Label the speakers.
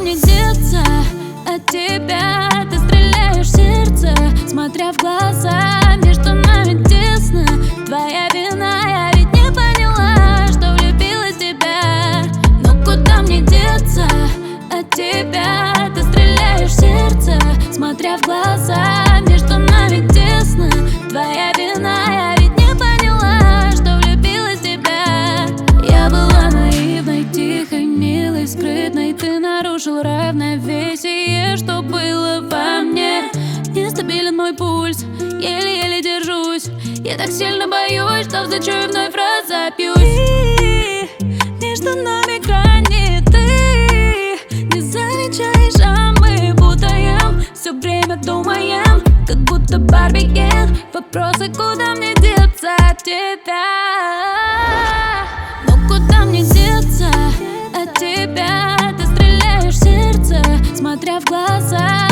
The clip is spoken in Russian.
Speaker 1: мне деться от тебя? Ты стреляешь в сердце, смотря в глаза. Между нами тесно, твоя вина. Я ведь не поняла, что влюбилась в тебя. Но куда мне деться от тебя? Ты стреляешь в сердце, смотря в глаза. Между нами тесно, твоя вина. Я ведь не поняла, что влюбилась в тебя. Я была наивной, тихой, милой, скрытной. Ты нарушил равновесие, что было во мне. Нестабилен мой пульс, еле-еле держусь. Я так сильно боюсь, что взлечу и вновь разопьюсь. И между нами грани ты не замечаешь, а мы путаем. Все время думаем, как будто Барби Кен. Вопросы, куда мне деться от тебя? Ну куда мне деться от тебя? Ты стреляешь в сердце, смотря в глаза.